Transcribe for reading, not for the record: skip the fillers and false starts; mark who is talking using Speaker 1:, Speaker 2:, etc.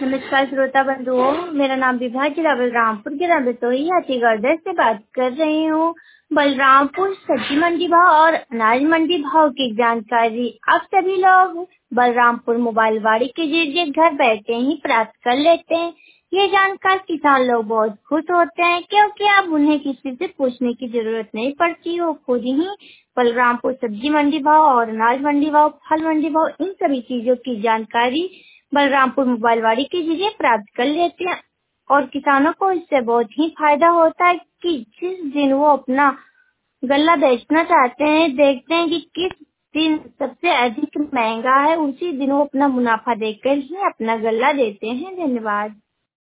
Speaker 1: नमस्कार श्रोता बंधुओं, मेरा नाम विभा जिला बलरामपुर के रबतोई हाथीगढ़ से बात कर रही हूँ। बलरामपुर सब्जी मंडी भाव और अनाज मंडी भाव की जानकारी आप सभी लोग बलरामपुर मोबाइल वाड़ी के जरिए घर बैठे ही प्राप्त कर लेते हैं। ये जानकर किसान लोग बहुत खुश होते हैं क्योंकि अब उन्हें किसी से पूछने की जरूरत नहीं पड़ती। वो खुद ही बलरामपुर सब्जी मंडी भाव और अनाज मंडी भाव, फल मंडी भाव, इन सभी चीजों की जानकारी बलरामपुर मोबाइल वाड़ी के जरिए प्राप्त कर लेते हैं और किसानों को इससे बहुत ही फायदा होता है कि जिस दिन वो अपना गल्ला बेचना चाहते हैं, देखते हैं कि किस दिन सबसे अधिक महंगा है, उसी दिन वो अपना मुनाफा देखकर ही अपना गल्ला देते हैं। धन्यवाद।